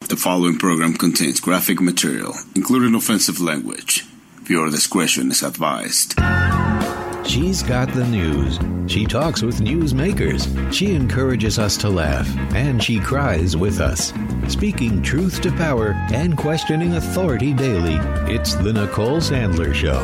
The following program contains graphic material, including offensive language. Viewer discretion is advised. She's got the news. She talks with newsmakers. She encourages us to laugh, and she cries with us. Speaking truth to power and questioning authority daily, it's the Nicole Sandler Show.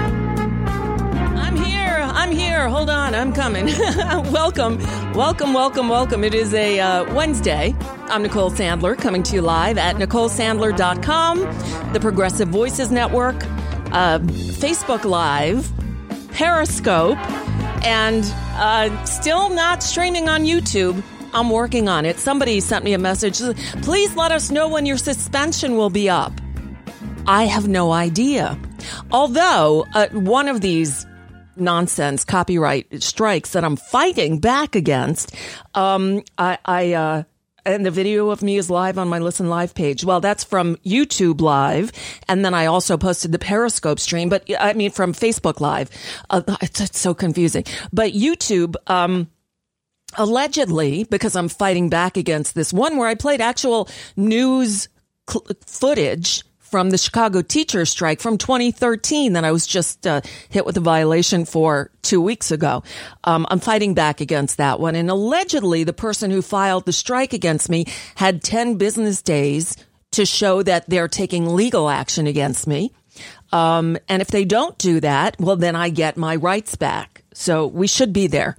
I'm here. Hold on, I'm coming. Welcome. It is a Wednesday. I'm Nicole Sandler, coming to you live at NicoleSandler.com, the Progressive Voices Network, Facebook Live, Periscope, and still not streaming on YouTube. I'm working on it. Somebody sent me a message. Please let us know when your suspension will be up. I have no idea. Although one of these nonsense copyright strikes that I'm fighting back against, and the video of me is live on my Listen Live page. Well, that's from YouTube Live. And then I also posted the Periscope stream, but I mean from Facebook Live. It's so confusing. But YouTube, allegedly, because I'm fighting back against this one where I played actual news footage from the Chicago teacher strike from 2013 that I was just hit with a violation for 2 weeks ago. I'm fighting back against that one. And allegedly, the person who filed the strike against me had 10 business days to show that they're taking legal action against me. And if they don't do that, well, then I get my rights back. So we should be there.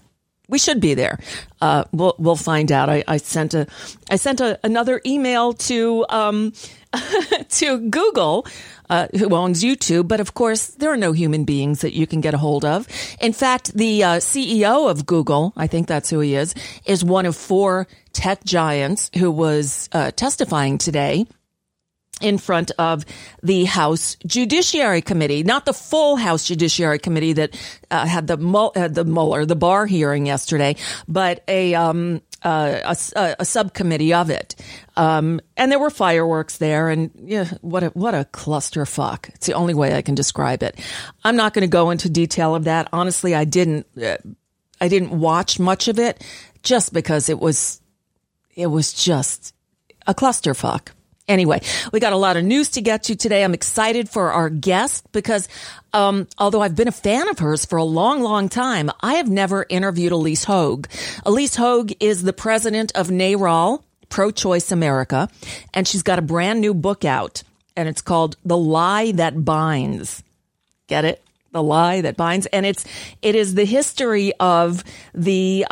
We'll find out. I sent another email to to Google, who owns YouTube, but of course there are no human beings that you can get a hold of. In fact, the CEO of Google, I think that's who he is one of 4 tech giants who was testifying today in front of the House Judiciary Committee, not the full House Judiciary Committee that had the Barr hearing yesterday, but a subcommittee of it. And there were fireworks there, and yeah, what a clusterfuck. It's the only way I can describe it. I'm not going to go into detail of that. Honestly, I didn't watch much of it just because it was just a clusterfuck. Anyway, we got a lot of news to get to today. I'm excited for our guest because although I've been a fan of hers for a long, long time, I have never interviewed Ilyse Hogue. Ilyse Hogue is the president of NARAL, Pro-Choice America, and she's got a brand new book out, and it's called The Lie That Binds. Get it? The Lie That Binds. And it is the history of the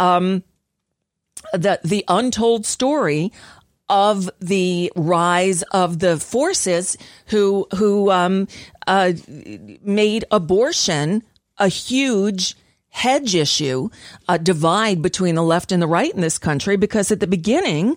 untold story of the rise of the forces who made abortion a huge hedge issue, a divide between the left and the right in this country. Because at the beginning,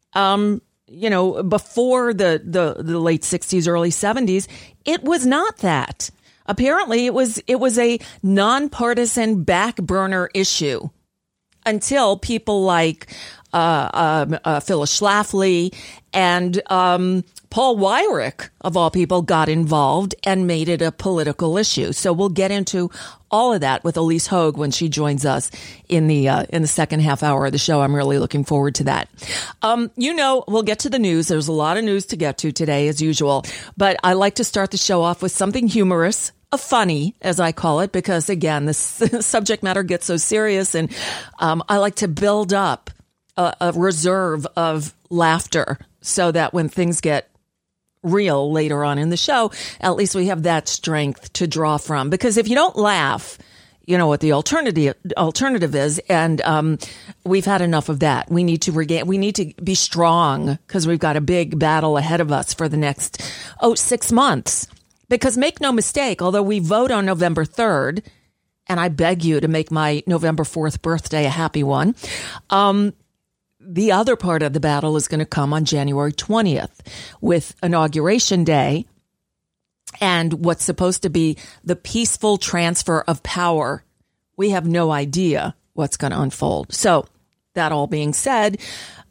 before the late 60s, early 70s, it was not that. Apparently, it was a nonpartisan back burner issue until people like Phyllis Schlafly and Paul Weyrich, of all people, got involved and made it a political issue. So we'll get into all of that with Ilyse Hogue when she joins us in the second half hour of the show. I'm really looking forward to that. We'll get to the news. There's a lot of news to get to today, as usual. But I like to start the show off with something humorous. Funny, as I call it, because, again, this subject matter gets so serious, and I like to build up a reserve of laughter so that when things get real later on in the show, at least we have that strength to draw from. Because if you don't laugh, you know what the alternative is, and we've had enough of that. We need to be strong because we've got a big battle ahead of us for the next 6 months. Because make no mistake, although we vote on November 3rd, and I beg you to make my November 4th birthday a happy one, the other part of the battle is going to come on January 20th with Inauguration Day and what's supposed to be the peaceful transfer of power. We have no idea what's going to unfold. So that all being said,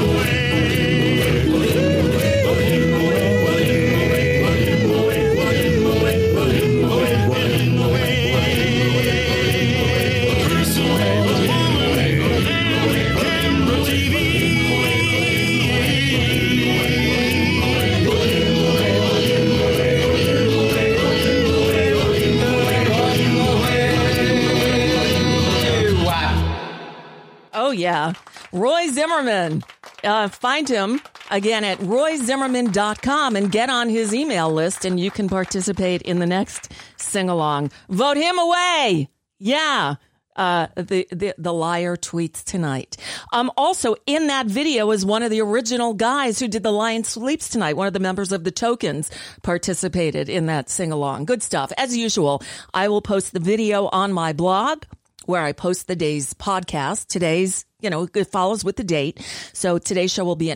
Oh, yeah. Roy Zimmerman. Find him again at royzimmerman.com and get on his email list, and you can participate in the next sing-along. Vote him away. Yeah. The liar tweets tonight. Also in that video is one of the original guys who did The Lion Sleeps Tonight. One of the members of the Tokens participated in that sing-along. Good stuff. As usual, I will post the video on my blog, where I post the day's podcast. Today's, it follows with the date. So today's show will be at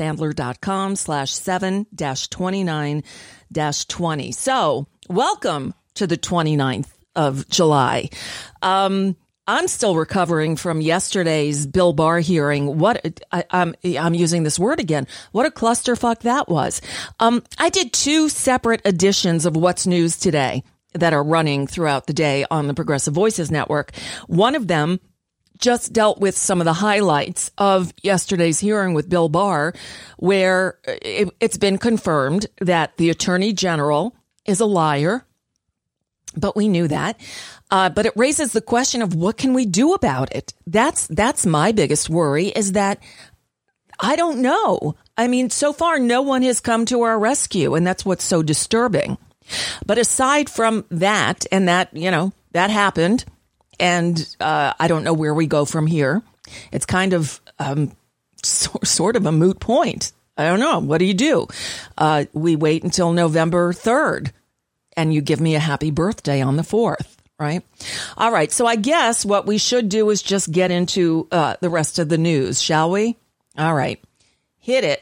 NicoleSandler.com/7-29-20. So welcome to the 29th of July. I'm still recovering from yesterday's Bill Barr hearing. I'm using this word again. What a clusterfuck that was. I did two separate editions of What's News Today. that are running throughout the day on the Progressive Voices Network. One of them just dealt with some of the highlights of yesterday's hearing with Bill Barr, where it's been confirmed that the Attorney General is a liar. But we knew that. But it raises the question of what can we do about it? That's my biggest worry, is that I don't know. I mean, so far, no one has come to our rescue, and that's what's so disturbing. But aside from that, and that, that happened, and I don't know where we go from here. It's kind of sort of a moot point. I don't know. What do? We wait until November 3rd, and you give me a happy birthday on the 4th, right? All right. So I guess what we should do is just get into the rest of the news, shall we? All right. Hit it.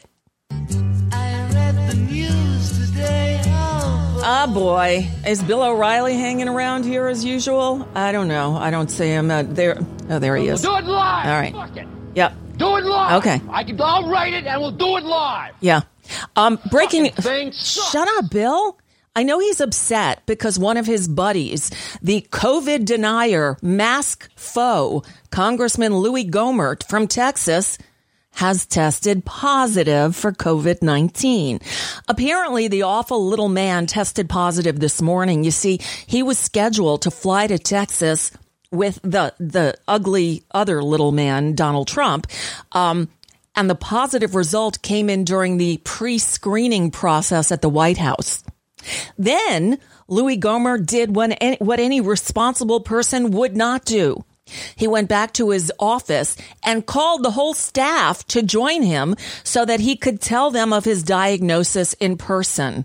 I read the news today. Oh, boy. Is Bill O'Reilly hanging around here as usual? I don't know. I don't see him there. Oh, there he is. We'll do it live. All right. Fuck it. Yep. Do it live. Okay. I'll write it and we'll do it live. Yeah. Breaking. Fucking thing sucks. Shut up, Bill. I know he's upset because one of his buddies, the COVID denier, mask foe, Congressman Louis Gohmert from Texas, has tested positive for COVID-19. Apparently, the awful little man tested positive this morning. You see, he was scheduled to fly to Texas with the ugly other little man, Donald Trump. And the positive result came in during the pre-screening process at the White House. Then Louis Gohmert did what any responsible person would not do. He went back to his office and called the whole staff to join him so that he could tell them of his diagnosis in person.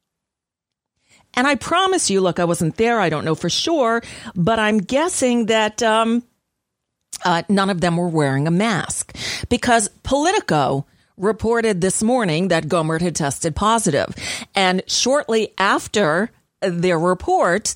And I promise you, look, I wasn't there. I don't know for sure, but I'm guessing that none of them were wearing a mask because Politico reported this morning that Gohmert had tested positive. And shortly after their report,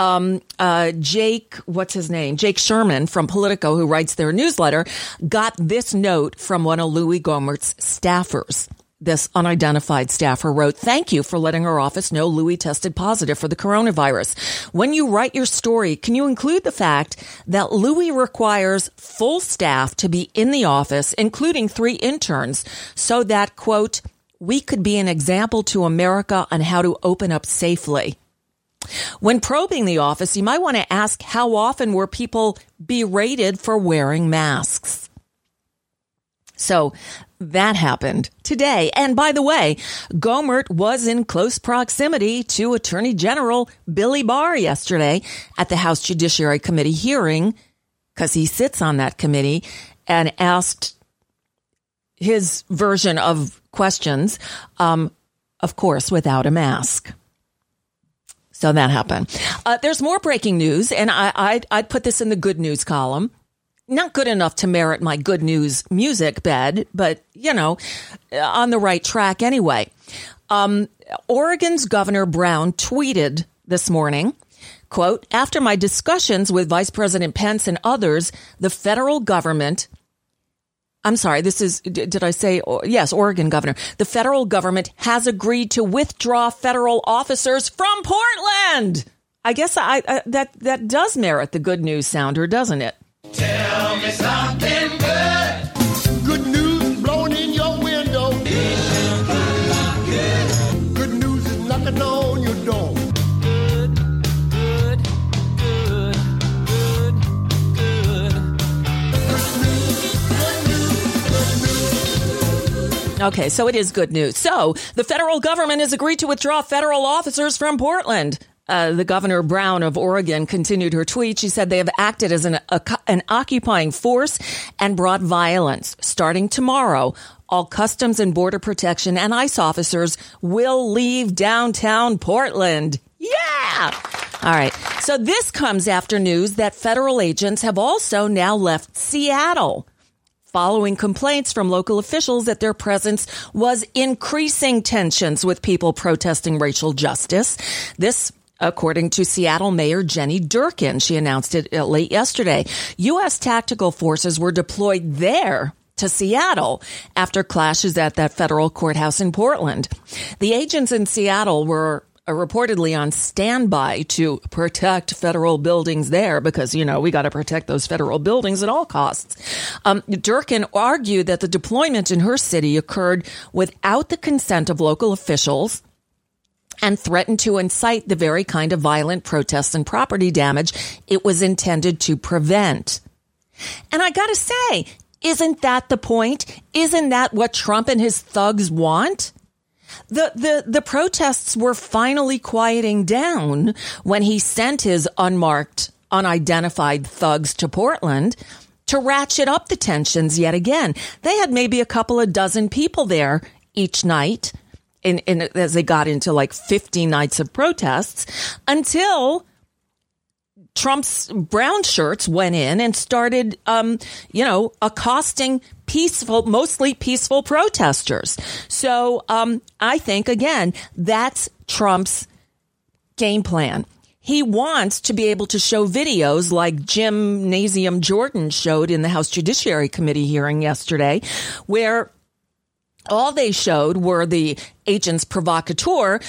Jake Sherman from Politico, who writes their newsletter, got this note from one of Louis Gohmert's staffers. This unidentified staffer wrote, "Thank you for letting our office know Louis tested positive for the coronavirus. When you write your story, can you include the fact that Louis requires full staff to be in the office, including 3 interns, so that, quote, we could be an example to America on how to open up safely. When probing the office, you might want to ask how often were people berated for wearing masks." So that happened today. And by the way, Gohmert was in close proximity to Attorney General Billy Barr yesterday at the House Judiciary Committee hearing, because he sits on that committee, and asked his version of questions, of course, without a mask. So that happened. There's more breaking news, and I'd put this in the good news column. Not good enough to merit my good news music bed, but, on the right track anyway. Oregon's Governor Brown tweeted this morning, quote, "After my discussions with Vice President Pence and others, the federal government," I'm sorry, this is, did I say, yes, Oregon governor. "The federal government has agreed to withdraw federal officers from Portland." I guess that does merit the good news sounder, doesn't it? Tell me something good. Good news blowing in your window. Good news is knocking on your door. Good, good, good, good, good. Good news. Okay, so it is good news. So the federal government has agreed to withdraw federal officers from Portland. The Governor Brown of Oregon continued her tweet. She said they have acted as an occupying force and brought violence. Starting tomorrow, all Customs and Border Protection and ICE officers will leave downtown Portland. Yeah! All right. So this comes after news that federal agents have also now left Seattle, following complaints from local officials that their presence was increasing tensions with people protesting racial justice. This, according to Seattle Mayor Jenny Durkin. She announced it late yesterday. U.S. tactical forces were deployed there to Seattle after clashes at that federal courthouse in Portland. The agents in Seattle were reportedly on standby to protect federal buildings there because, we got to protect those federal buildings at all costs. Durkin argued that the deployment in her city occurred without the consent of local officials and threatened to incite the very kind of violent protests and property damage it was intended to prevent. And I got to say, isn't that the point? Isn't that what Trump and his thugs want? The protests were finally quieting down when he sent his unmarked, unidentified thugs to Portland to ratchet up the tensions yet again. They had maybe a couple of dozen people there each night as they got into like 50 nights of protests until Trump's brown shirts went in and started, accosting mostly peaceful protesters. So I think, again, that's Trump's game plan. He wants to be able to show videos like Gymnasium Jordan showed in the House Judiciary Committee hearing yesterday, where all they showed were the agents provocateur,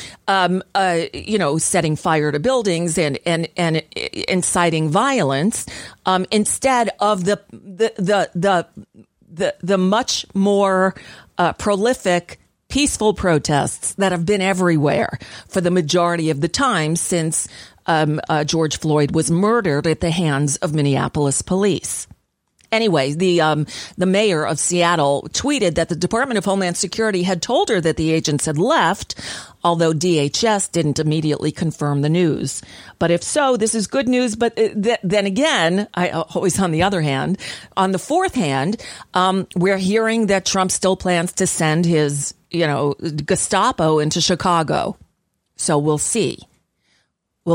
setting fire to buildings and inciting violence, instead of the much more prolific peaceful protests that have been everywhere for the majority of the time since George Floyd was murdered at the hands of Minneapolis police. Anyway, the mayor of Seattle tweeted that the Department of Homeland Security had told her that the agents had left, although DHS didn't immediately confirm the news. But if so, this is good news. But then again, always on the other hand, on the fourth hand, we're hearing that Trump still plans to send his, Gestapo into Chicago. So we'll see. We'll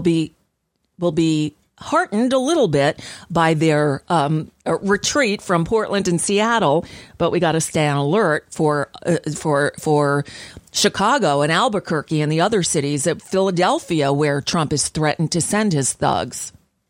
be heartened a little bit by their retreat from Portland and Seattle, but we got to stay on alert for Chicago and Albuquerque and the other cities at Philadelphia, where Trump has threatened to send his thugs.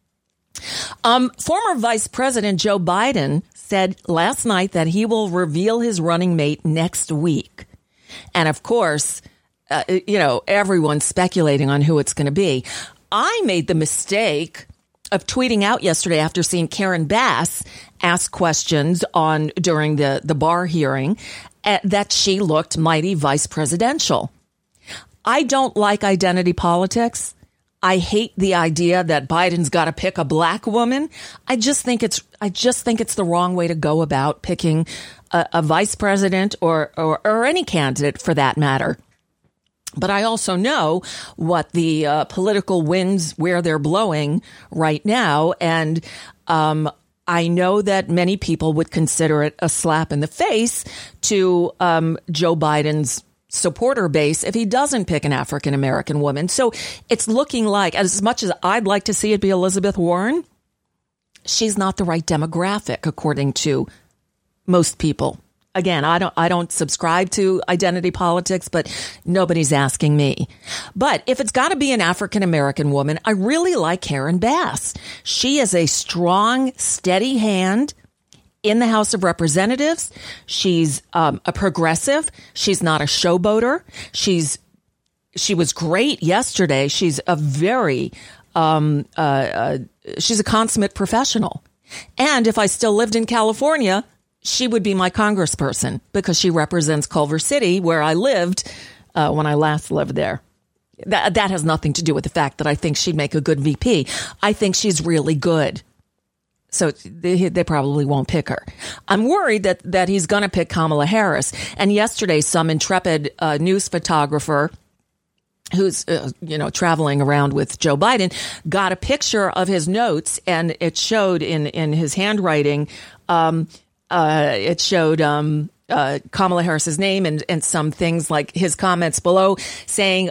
Former Vice President Joe Biden said last night that he will reveal his running mate next week, and of course, everyone's speculating on who it's going to be. I made the mistake of tweeting out yesterday after seeing Karen Bass ask questions during the Barr hearing that she looked mighty vice presidential. I don't like identity politics. I hate the idea that Biden's got to pick a black woman. I just think it's the wrong way to go about picking a vice president or any candidate for that matter. But I also know what the political winds, where they're blowing right now. And I know that many people would consider it a slap in the face to Joe Biden's supporter base if he doesn't pick an African-American woman. So it's looking like, as much as I'd like to see it be Elizabeth Warren, she's not the right demographic, according to most people. Again, I don't subscribe to identity politics, but nobody's asking me. But if it's got to be an African-American woman, I really like Karen Bass. She is a strong, steady hand in the House of Representatives. She's a progressive. She's not a showboater. She was great yesterday. She's a very she's a consummate professional. And if I still lived in California, she would be my congressperson because she represents Culver City, where I lived when I last lived there. That has nothing to do with the fact that I think she'd make a good VP. I think she's really good. So they probably won't pick her. I'm worried that he's going to pick Kamala Harris. And yesterday, some intrepid news photographer who's, traveling around with Joe Biden got a picture of his notes, and it showed in his handwriting, it showed Kamala Harris's name and some things like his comments below saying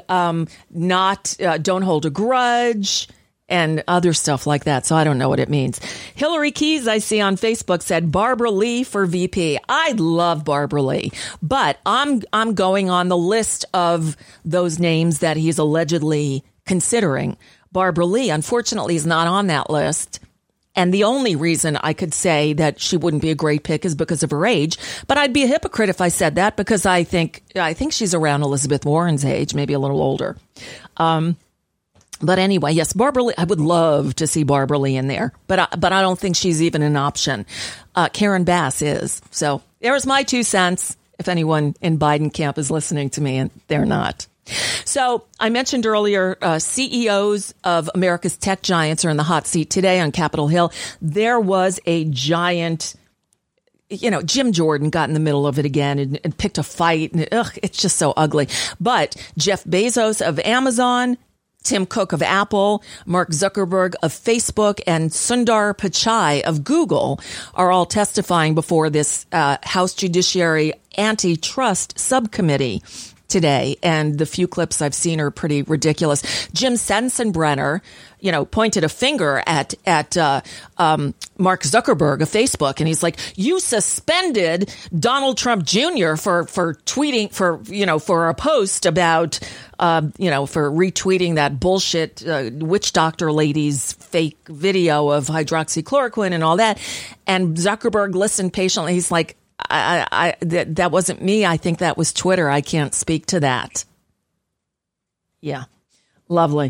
don't hold a grudge and other stuff like that. So I don't know what it means. Hillary Keys, I see on Facebook, said Barbara Lee for VP. I love Barbara Lee, but I'm going on the list of those names that he's allegedly considering. Barbara Lee, unfortunately, is not on that list. And the only reason I could say that she wouldn't be a great pick is because of her age. But I'd be a hypocrite if I said that, because I think she's around Elizabeth Warren's age, maybe a little older. But anyway, yes, Barbara Lee, I would love to see Barbara Lee in there, but I don't think she's even an option. Karen Bass is. So there's my 2 cents. If anyone in Biden camp is listening to me, and they're not. So I mentioned earlier, CEOs of America's tech giants are in the hot seat today on Capitol Hill. There was a giant, Jim Jordan got in the middle of it again and picked a fight. And it's just so ugly. But Jeff Bezos of Amazon, Tim Cook of Apple, Mark Zuckerberg of Facebook, and Sundar Pichai of Google are all testifying before this House Judiciary Antitrust Subcommittee today, and the few clips I've seen are pretty ridiculous. Jim Sensenbrenner, pointed a finger at Mark Zuckerberg of Facebook, and he's like, "You suspended Donald Trump Jr. for tweeting for a post about for retweeting that bullshit witch doctor lady's fake video of hydroxychloroquine and all that." And Zuckerberg listened patiently. He's like, that wasn't me. I think that was Twitter. I can't speak to that. Yeah. Lovely.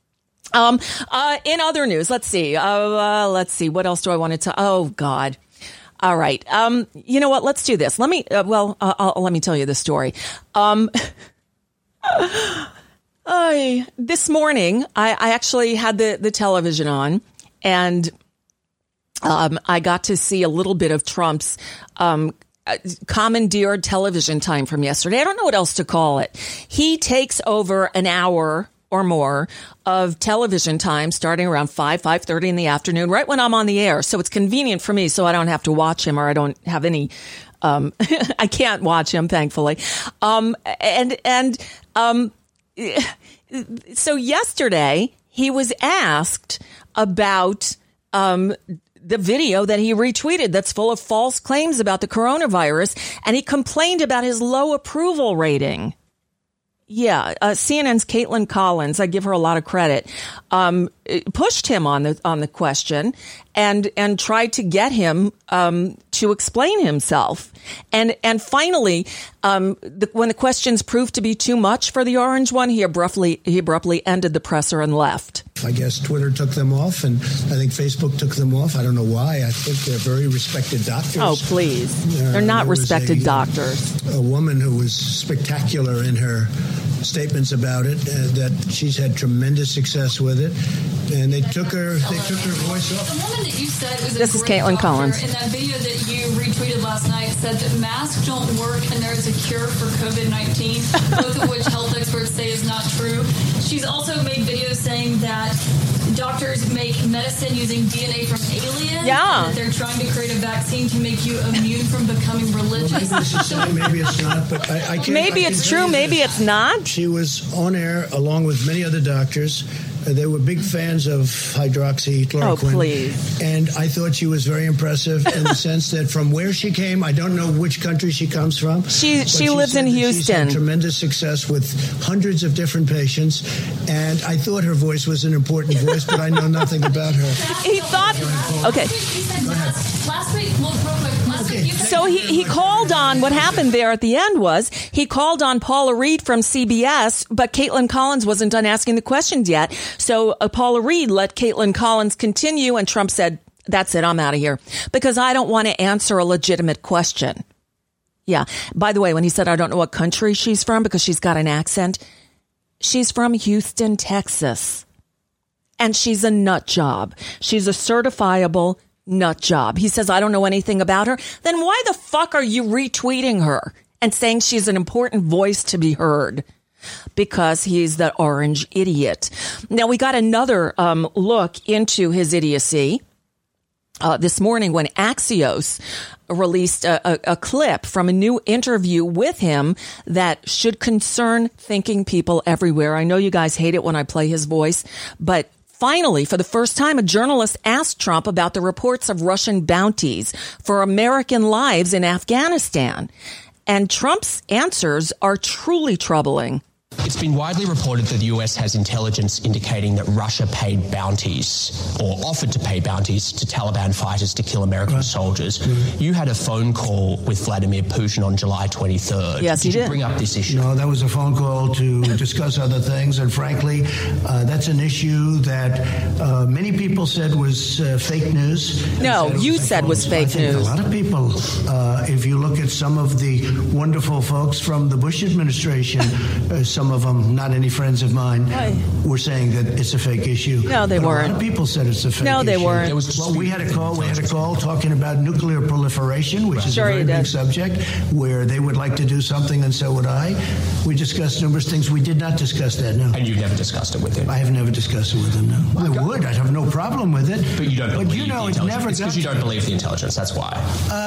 In other news, let's see. What else do I want to oh God. All right. You know what? Let's do this. Let me tell you the story. This morning, I actually had the television on, and I got to see a little bit of Trump's commandeered television time from yesterday. I don't know what else to call it. He takes over an hour or more of television time starting around 5:30 in the afternoon, right when I'm on the air. So it's convenient for me, so I don't have to watch him, or I don't have any I can't watch him, thankfully. So yesterday he was asked about the video that he retweeted that's full of false claims about the coronavirus, and he complained about his low approval rating. Yeah, CNN's Caitlin Collins, I give her a lot of credit, pushed him on the question and tried to get him to explain himself. And finally, when the questions proved to be too much for the orange one, he abruptly ended the presser and left. I guess Twitter took them off, and I think Facebook took them off. I don't know why. I think they're very respected doctors. Oh, please. They're not respected doctors. A woman who was spectacular in her statements about it, that she's had tremendous success with it, and they took her voice off. The woman that you said was this is Caitlin Collins. In that video that you retweeted last night said that masks don't work and there is a cure for COVID-19, both of which health experts say is not true. She's also made videos saying that doctors make medicine using DNA from aliens. Yeah. They're trying to create a vaccine to make you immune from becoming religious. Well, maybe it's not, but I can't. Maybe it's true, maybe it's not. She was on air along with many other doctors. They were big fans of hydroxychloroquine. Oh, please. And I thought she was very impressive in the sense that from where she came, I don't know which country she comes from. She lives in Houston. She's had tremendous success with hundreds of different patients. And I thought her voice was an important voice, but I know nothing about her. He thought, okay. Go ahead. Last week, real quick, last week you said... So he called on, what happened there at the end was, he called on Paula Reed from CBS, but Caitlin Collins wasn't done asking the questions yet. So Paula Reed let Caitlin Collins continue, and Trump said, "That's it, I'm out of here, because I don't want to answer a legitimate question." Yeah. By the way, when he said, "I don't know what country she's from," because she's got an accent, she's from Houston, Texas. And she's a nut job. She's a certifiable nut job. He says, "I don't know anything about her." Then why the fuck are you retweeting her and saying she's an important voice to be heard? Because he's the orange idiot. Now, we got another look into his idiocy this morning when Axios released a clip from a new interview with him that should concern thinking people everywhere. I know you guys hate it when I play his voice, but finally, for the first time, a journalist asked Trump about the reports of Russian bounties for American lives in Afghanistan. And Trump's answers are truly troubling. It's been widely reported that the US has intelligence indicating that Russia paid bounties or offered to pay bounties to Taliban fighters to kill American soldiers. You had a phone call with Vladimir Putin on July 23rd. Yes, he did. Did you bring up this issue? No, that was a phone call to discuss other things, and frankly, that's an issue that many people said was fake news. No, you said was fake news. A lot of people, if you look at some of the wonderful folks from the Bush administration, some of them, not any friends of mine, were saying that it's a fake issue. No, they weren't. A lot of people said it's a fake issue. No, they weren't. Well, we had a call talking about nuclear proliferation, which is a very big subject, where they would like to do something, and so would I. We discussed numerous things. We did not discuss that, no. And you never discussed it with him? I have never discussed it with him, no. I would. I'd have no problem with it. But you don't believe the intelligence. It's because you don't believe the intelligence, that's why.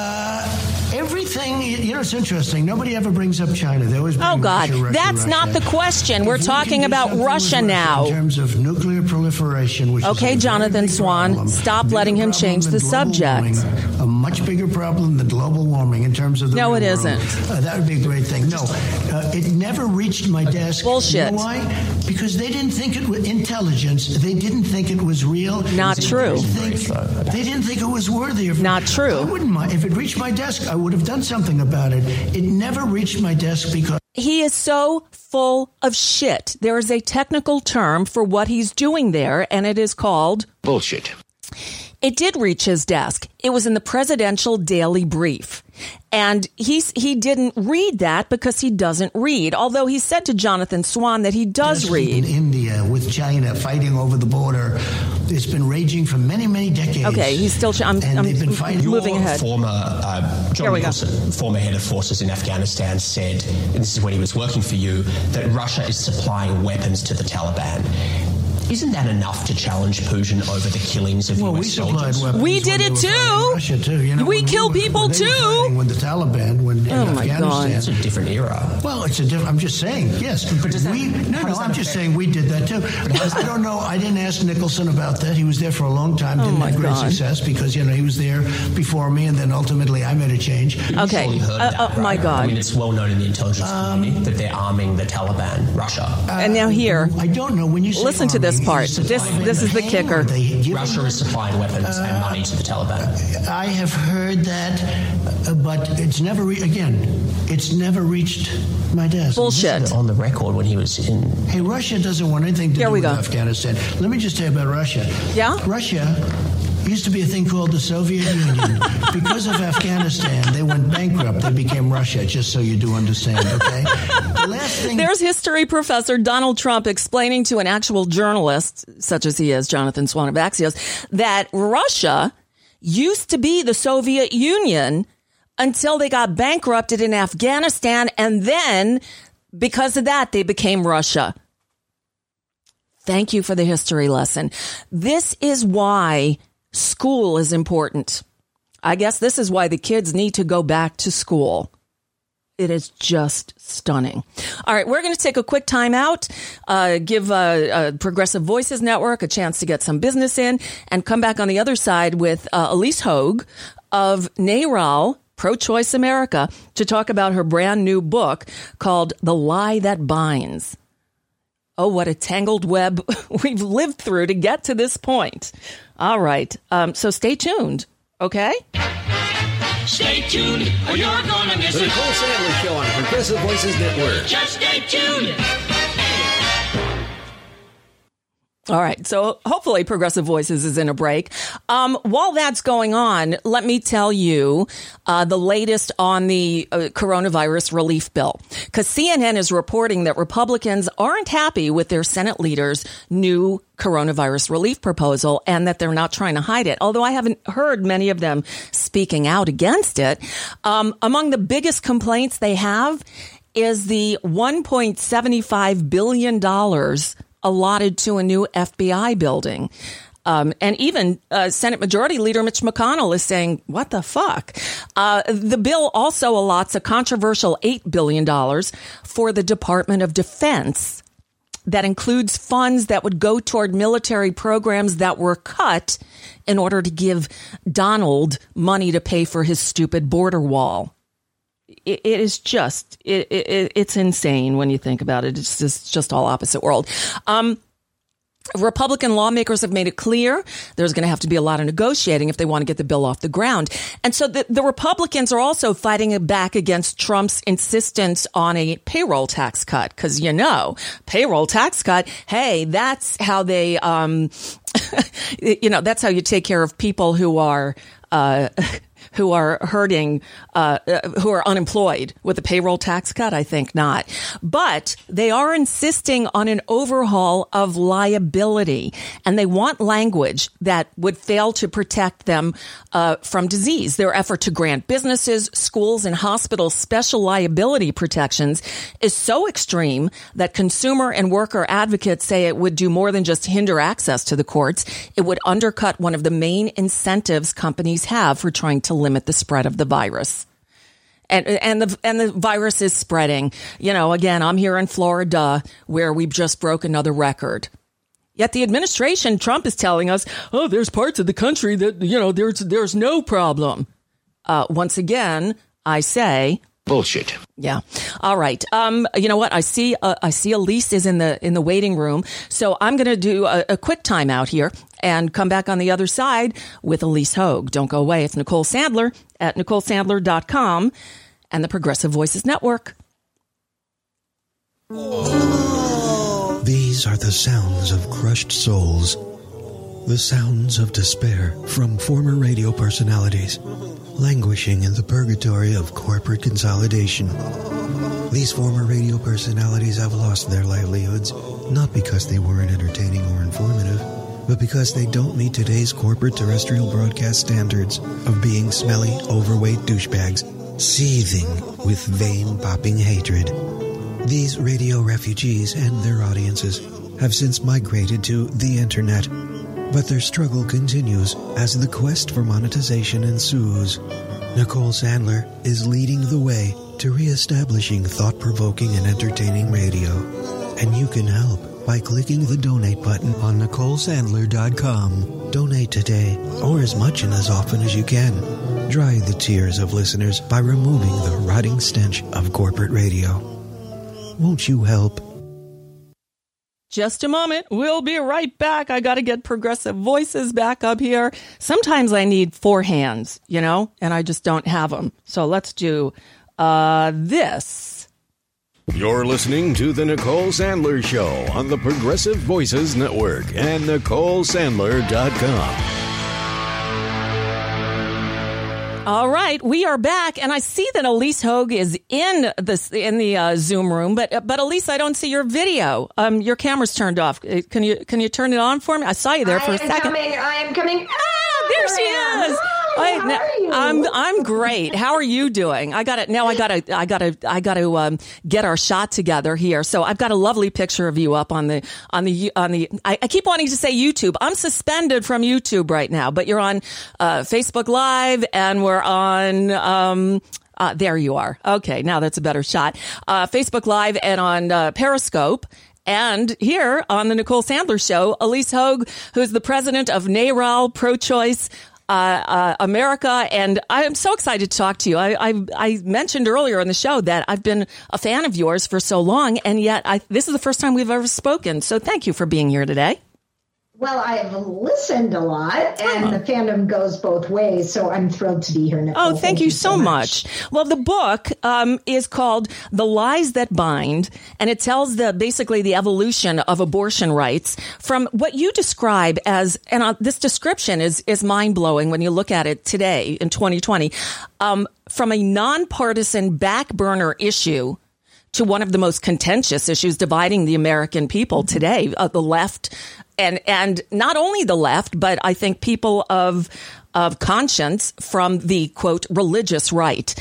Everything, it's interesting. Nobody ever brings up China. They always bring Russia. That's not the question. We're talking about Russia now. In terms of nuclear proliferation, which okay, is Jonathan Swan, stop letting him change the subject. A much bigger problem than global warming in terms of the No, it world. isn't. That would be a great thing. No, it never reached my desk. Bullshit. You know why? Because they didn't think it was intelligence. They didn't think it was real. Not true. They didn't think it was worthy of. Not true. I wouldn't mind. If it reached my desk, I would have done something about it. It never reached my desk because he is so full of shit. There is a technical term for what he's doing there, and it is called bullshit. It did reach his desk. It was in the Presidential Daily Brief. And he didn't read that because he doesn't read, although he said to Jonathan Swan that he does read. In India with China fighting over the border, it's been raging for many, many decades. Okay, he's still. I'm moving ahead. John Nicholson, former head of forces in Afghanistan, said, and this is when he was working for you, that Russia is supplying weapons to the Taliban. Isn't that enough to challenge Putin over the killings of US soldiers? We did it too. Russia too. We kill people too. When the Taliban, in Afghanistan, God. It's a different era. Well, it's a different. I'm just saying. Yes, but I'm just saying we did that too. I don't know. I didn't ask Nicholson about that. He was there for a long time. Didn't have great success because he was there before me, and then ultimately I made a change. Okay. You heard that, right? My God. I mean, it's well known in the intelligence community that they're arming the Taliban, Russia. And now here, I don't know when you say listen to this part. This is the kicker. Russia is supplying weapons and money to the Taliban. I have heard that, but it's never reached my desk. Bullshit. On the record when he was in. Hey, Russia doesn't want anything to do with Afghanistan. Let me just tell you about Russia. Yeah? Russia used to be a thing called the Soviet Union. Because of Afghanistan, they went bankrupt. They became Russia, just so you do understand, okay? The last thing... There's history professor Donald Trump explaining to an actual journalist, such as he is, Jonathan Swan of Axios, that Russia used to be the Soviet Union until they got bankrupted in Afghanistan, and then, because of that, they became Russia. Thank you for the history lesson. This is why school is important. I guess this is why the kids need to go back to school. It is just stunning. All right, we're going to take a quick time out, give Progressive Voices Network a chance to get some business in, and come back on the other side with Elise Hogue of NARAL, Pro-Choice America, to talk about her brand new book called The Lie That Binds. Oh, what a tangled web we've lived through to get to this point. All right. So stay tuned. Okay? Stay tuned or you're gonna miss it. The Nicole Sandler Show on Progressive Voices Network. Just stay tuned. All right. So hopefully Progressive Voices is in a break. While that's going on, let me tell you the latest on the coronavirus relief bill, because CNN is reporting that Republicans aren't happy with their Senate leader's new coronavirus relief proposal and that they're not trying to hide it, although I haven't heard many of them speaking out against it. Among the biggest complaints they have is the $1.75 billion allotted to a new FBI building. And even Senate Majority Leader Mitch McConnell is saying, what the fuck? The bill also allots a controversial $8 billion for the Department of Defense. That includes funds that would go toward military programs that were cut in order to give Donald money to pay for his stupid border wall. it is just, it's insane when you think about it. It's just all opposite world. Republican lawmakers have made it clear there's going to have to be a lot of negotiating if they want to get the bill off the ground. And so the Republicans are also fighting back against Trump's insistence on a payroll tax cut. Because, payroll tax cut, hey, that's how they, that's how you take care of people who are hurting, who are unemployed with a payroll tax cut? I think not. But they are insisting on an overhaul of liability, and they want language that would fail to protect them from disease. Their effort to grant businesses, schools, and hospitals special liability protections is so extreme that consumer and worker advocates say it would do more than just hinder access to the courts. It would undercut one of the main incentives companies have for trying to limit the spread of the virus. And the virus is spreading. Again, I'm here in Florida where we've just broke another record. Yet the administration, Trump, is telling us, there's parts of the country that, there's no problem. Once again, I say bullshit. Yeah. All right. You know what? I see Elise is in the waiting room. So I'm going to do a quick timeout here and come back on the other side with Elise Hogue. Don't go away. It's Nicole Sandler at NicoleSandler.com and the Progressive Voices Network. These are the sounds of crushed souls. The sounds of despair from former radio personalities languishing in the purgatory of corporate consolidation. These former radio personalities have lost their livelihoods, not because they weren't entertaining or informative, but because they don't meet today's corporate terrestrial broadcast standards of being smelly, overweight douchebags, seething with vein-popping hatred. These radio refugees and their audiences have since migrated to the internet, but their struggle continues as the quest for monetization ensues. Nicole Sandler is leading the way to reestablishing thought-provoking and entertaining radio. And you can help by clicking the donate button on NicoleSandler.com. Donate today, or as much and as often as you can. Dry the tears of listeners by removing the rotting stench of corporate radio. Won't you help? Just a moment. We'll be right back. I got to get Progressive Voices back up here. Sometimes I need four hands, and I just don't have them. So let's do this. You're listening to The Nicole Sandler Show on the Progressive Voices Network and NicoleSandler.com. All right, we are back, and I see that Elise Hogue is in the Zoom room, but Elise, I don't see your video. Your camera's turned off. Can you turn it on for me? I saw you there for a second. I am coming. There she is. Hi, how are you? I'm great. How are you doing? I gotta get our shot together here. So I've got a lovely picture of you up on the. I keep wanting to say YouTube. I'm suspended from YouTube right now, but you're on Facebook Live, and we're on. There you are. Okay, now that's a better shot. Facebook Live and on Periscope. And here on the Nicole Sandler Show, Elise Hogue, who's the president of NARAL, Pro-Choice America. And I am so excited to talk to you. I mentioned earlier in the show that I've been a fan of yours for so long, and yet this is the first time we've ever spoken. So thank you for being here today. Well, I've listened a lot, and the fandom goes both ways, so I'm thrilled to be here, Nicole. Oh, thank you so much. Well, the book is called The Lies That Bind, and it tells basically the evolution of abortion rights from what you describe as, and this description is mind-blowing when you look at it today in 2020, from a nonpartisan back burner issue to one of the most contentious issues dividing the American people today, the left. And not only the left, but I think people of conscience from the, quote, religious right.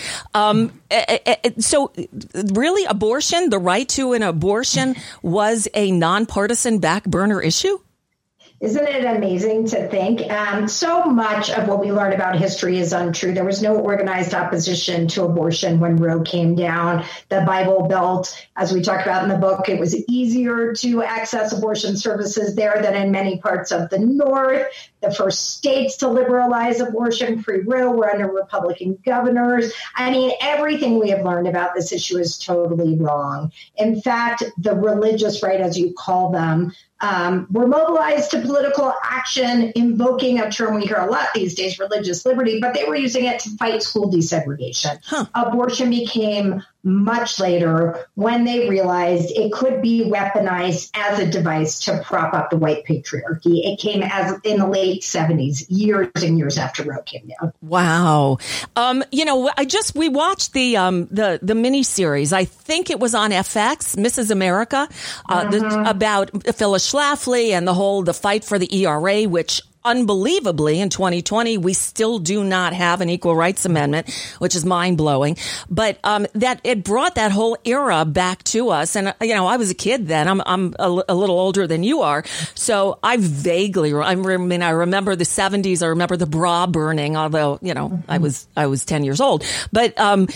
So really, abortion, the right to an abortion, was a nonpartisan back burner issue? Isn't it amazing to think? So much of what we learn about history is untrue. There was no organized opposition to abortion when Roe came down. The Bible Belt, as we talked about in the book, it was easier to access abortion services there than in many parts of the North. the first states to liberalize abortion pre-Roe were under Republican governors. I mean, everything we have learned about this issue is totally wrong. In fact, the religious right, as you call them, were mobilized to political action, invoking a term we hear a lot these days, religious liberty, but they were using it to fight school desegregation. Abortion became much later when they realized it could be weaponized as a device to prop up the white patriarchy. It came as in the late 70s, years and years after Roe came down. Wow. We watched the miniseries. I think it was on FX, Mrs. America, about Phyllis Schlafly and the fight for the ERA, which unbelievably in 2020 we still do not have an equal rights amendment, which is mind-blowing. But that it brought that whole era back to us. And I was a kid then. I'm a little older than you are, so I remember the 70s. I remember the bra burning, although I was 10 years old. But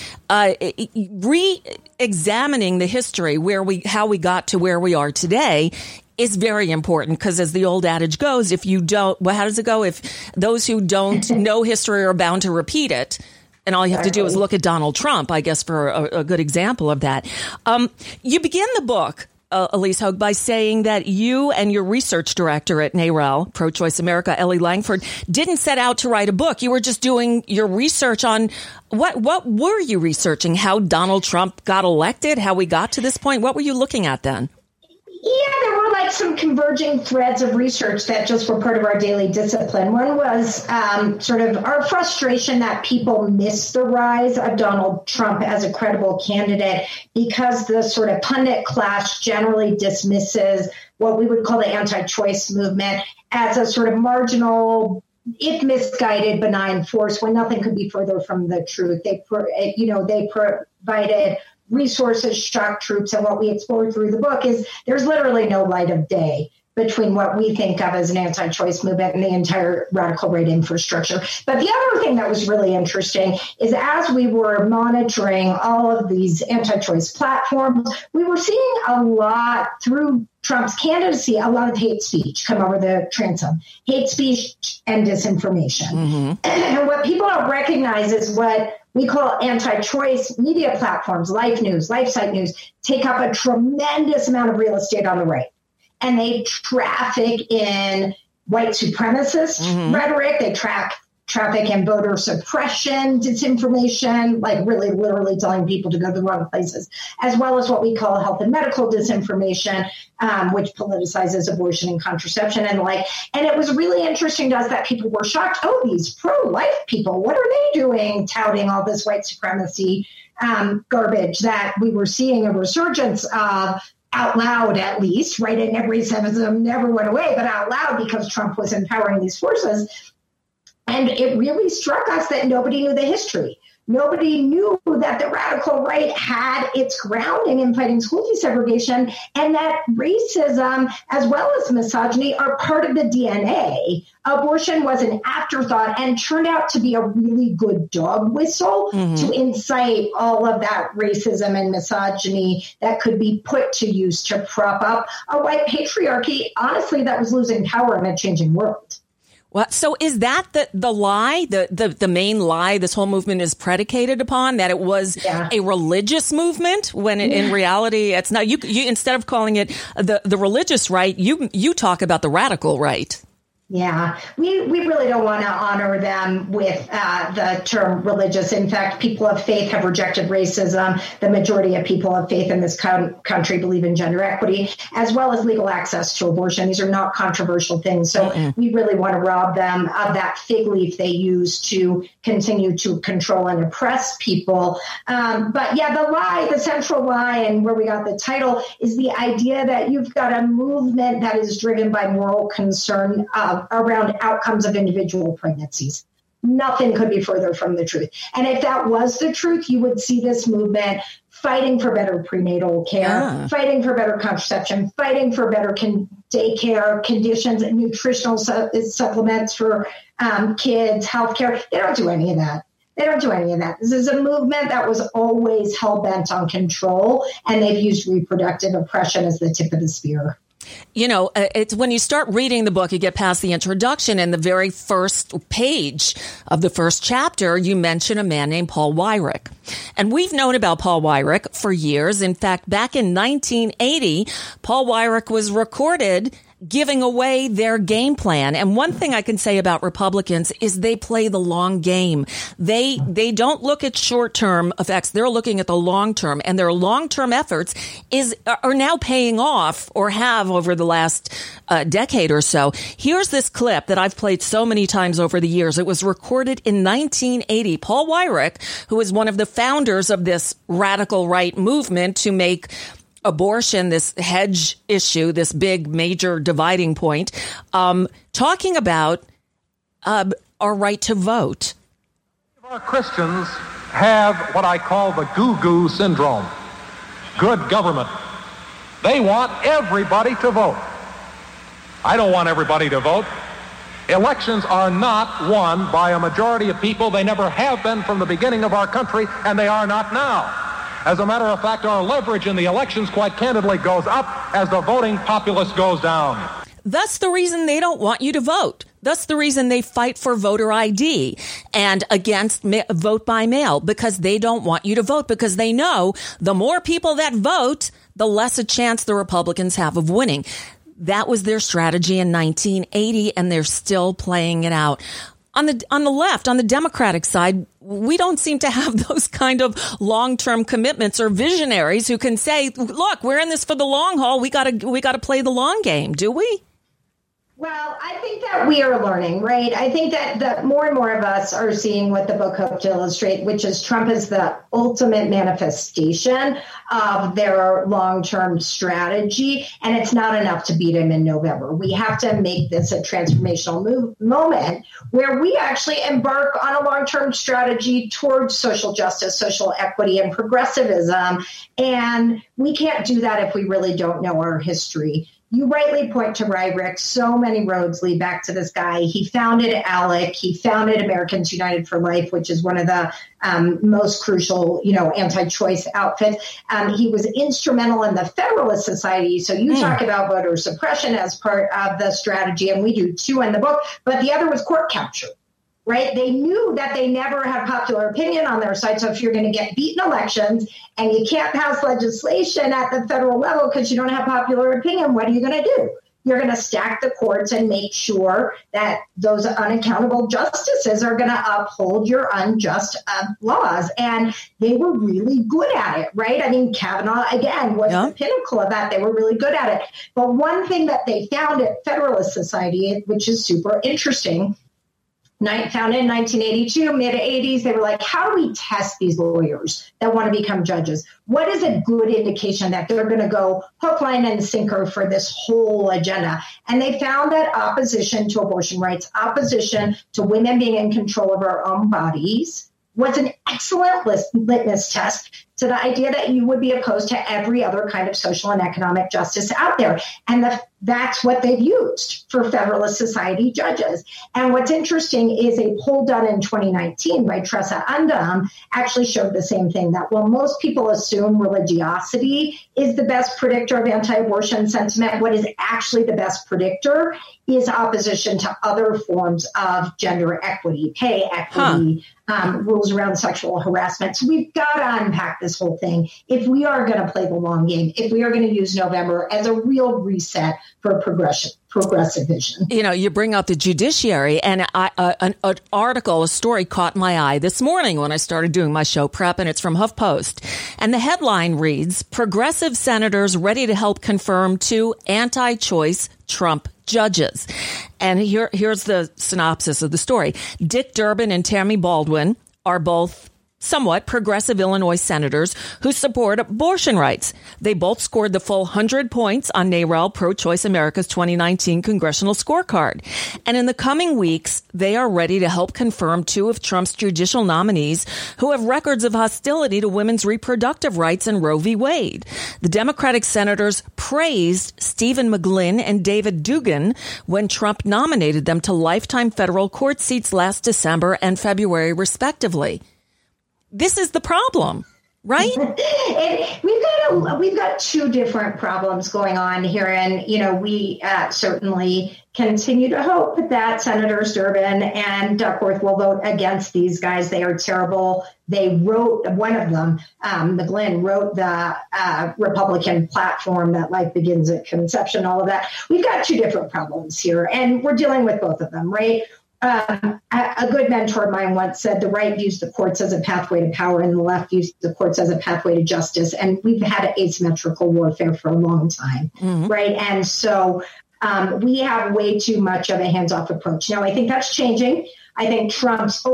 re-examining the history how we got to where we are today is very important, because as the old adage goes, how does it go? If those who don't know history are bound to repeat it, and all you have to do is look at Donald Trump, I guess, for a good example of that. You begin the book, Elise Hogue, by saying that you and your research director at NARAL, Pro-Choice America, Ellie Langford, didn't set out to write a book. You were just doing your research on what were you researching? How Donald Trump got elected? How we got to this point? What were you looking at then? Yeah, there were some converging threads of research that just were part of our daily discipline. One was sort of our frustration that people miss the rise of Donald Trump as a credible candidate because the sort of pundit class generally dismisses what we would call the anti-choice movement as a sort of marginal, if misguided, benign force when nothing could be further from the truth. They provided resources, shock troops, and what we explored through the book is there's literally no light of day between what we think of as an anti-choice movement and the entire radical right infrastructure. But the other thing that was really interesting is as we were monitoring all of these anti-choice platforms, we were seeing a lot through Trump's candidacy, a lot of hate speech come over the transom, hate speech and disinformation. Mm-hmm. And what people don't recognize is what we call anti-choice media platforms, Life News, LifeSite News, take up a tremendous amount of real estate on the right. And they traffic in white supremacist rhetoric. They traffic in voter suppression, disinformation, like really literally telling people to go to the wrong places, as well as what we call health and medical disinformation, which politicizes abortion and contraception and the like. And it was really interesting to us that people were shocked. Oh, these pro-life people, what are they doing touting all this white supremacy garbage that we were seeing a resurgence of out loud, at least, right? And anti-Semitism never went away, but out loud because Trump was empowering these forces. And it really struck us that nobody knew the history. Nobody knew that the radical right had its grounding in fighting school desegregation, and that racism as well as misogyny are part of the DNA. Abortion was an afterthought and turned out to be a really good dog whistle to incite all of that racism and misogyny that could be put to use to prop up a white patriarchy, honestly, that was losing power in a changing world. Well, so is that the lie, the main lie this whole movement is predicated upon, that it was a religious movement when in reality it's not? You instead of calling it the religious right, you talk about the radical right. Yeah, we really don't want to honor them with the term religious. In fact, people of faith have rejected racism. The majority of people of faith in this country believe in gender equity, as well as legal access to abortion. These are not controversial things. So we really want to rob them of that fig leaf they use to continue to control and oppress people. But yeah, the central lie, and where we got the title, is the idea that you've got a movement that is driven by moral concern around outcomes of individual pregnancies. Nothing could be further from the truth. And if that was the truth, you would see this movement fighting for better prenatal care, fighting for better contraception, fighting for better daycare conditions and nutritional supplements for kids, healthcare. They don't do any of that. They don't do any of that. This is a movement that was always hell-bent on control, and they've used reproductive oppression as the tip of the spear. You know, it's when you start reading the book, you get past the introduction, and the very first page of the first chapter, you mention a man named Paul Weyrich. And we've known about Paul Weyrich for years. In fact, back in 1980, Paul Weyrich was recorded giving away their game plan. And one thing I can say about Republicans is they play the long game. They don't look at short-term effects. They're looking at the long-term, and their long-term efforts are now paying off, or have over the last decade or so. Here's this clip that I've played so many times over the years. It was recorded in 1980. Paul Weyrich, who is one of the founders of this radical right movement to make abortion, this hedge issue, this big major dividing point, talking about our right to vote. Our Christians have what I call the goo-goo syndrome. Good government. They want everybody to vote. I don't want everybody to vote. Elections are not won by a majority of people. They never have been from the beginning of our country, and they are not now. As a matter of fact, our leverage in the elections, quite candidly, goes up as the voting populace goes down. That's the reason they don't want you to vote. That's the reason they fight for voter ID and against vote by mail, because they don't want you to vote, because they know the more people that vote, the less a chance the Republicans have of winning. That was their strategy in 1980, and they're still playing it out. On the left, on the Democratic side, we don't seem to have those kind of long-term commitments or visionaries who can say, look, we're in this for the long haul. We got to play the long game, do we? Well, I think that we are learning, right? I think that more and more of us are seeing what the book hoped to illustrate, which is Trump is the ultimate manifestation of their long-term strategy. And it's not enough to beat him in November. We have to make this a transformational moment where we actually embark on a long-term strategy towards social justice, social equity, and progressivism. And we can't do that if we really don't know our history. You rightly point to Weyrich. So many roads lead back to this guy. He founded ALEC. He founded Americans United for Life, which is one of the most crucial, anti-choice outfits. He was instrumental in the Federalist Society. So you talk about voter suppression as part of the strategy, and we do too in the book. But the other was court capture. Right? They knew that they never had popular opinion on their side. So if you're going to get beaten elections and you can't pass legislation at the federal level because you don't have popular opinion, what are you going to do? You're going to stack the courts and make sure that those unaccountable justices are going to uphold your unjust laws. And they were really good at it, right? I mean, Kavanaugh, again, was the pinnacle of that. They were really good at it. But one thing that they found at Federalist Society, which is super interesting, founded in 1982, mid-'80s, they were like, how do we test these lawyers that want to become judges? What is a good indication that they're going to go hook, line, and sinker for this whole agenda? And they found that opposition to abortion rights, opposition to women being in control of our own bodies, was an excellent litmus test to the idea that you would be opposed to every other kind of social and economic justice out there. And that's what they've used for Federalist Society judges. And what's interesting is a poll done in 2019 by Tressa Undum actually showed the same thing, that while most people assume religiosity is the best predictor of anti-abortion sentiment, what is actually the best predictor is opposition to other forms of gender equity, pay equity, rules around sexual harassment. So we've got to unpack this whole thing if we are going to play the long game, if we are going to use November as a real reset for progressive vision. You bring up the judiciary, and an article, a story caught my eye this morning when I started doing my show prep, and it's from HuffPost. And the headline reads, Progressive Senators Ready to Help Confirm 2 Anti-Choice Trump Judges. And here's the synopsis of the story. Dick Durbin and Tammy Baldwin are both somewhat progressive Illinois senators who support abortion rights. They both scored the full 100 points on NARAL Pro-Choice America's 2019 congressional scorecard. And in the coming weeks, they are ready to help confirm 2 of Trump's judicial nominees who have records of hostility to women's reproductive rights in Roe v. Wade. The Democratic senators praised Stephen McGlynn and David Dugan when Trump nominated them to lifetime federal court seats last December and February, respectively. This is the problem. right? We've got two different problems going on here. And, we certainly continue to hope that Senators Durbin and Duckworth will vote against these guys. They are terrible. They wrote, one of them, McGlynn, wrote the Republican platform that life begins at conception, all of that. We've got two different problems here, and we're dealing with both of them, right? A good mentor of mine once said the right views the courts as a pathway to power and the left views the courts as a pathway to justice. And we've had asymmetrical warfare for a long time, right? And so we have way too much of a hands-off approach. Now, I think that's changing. I think Trump's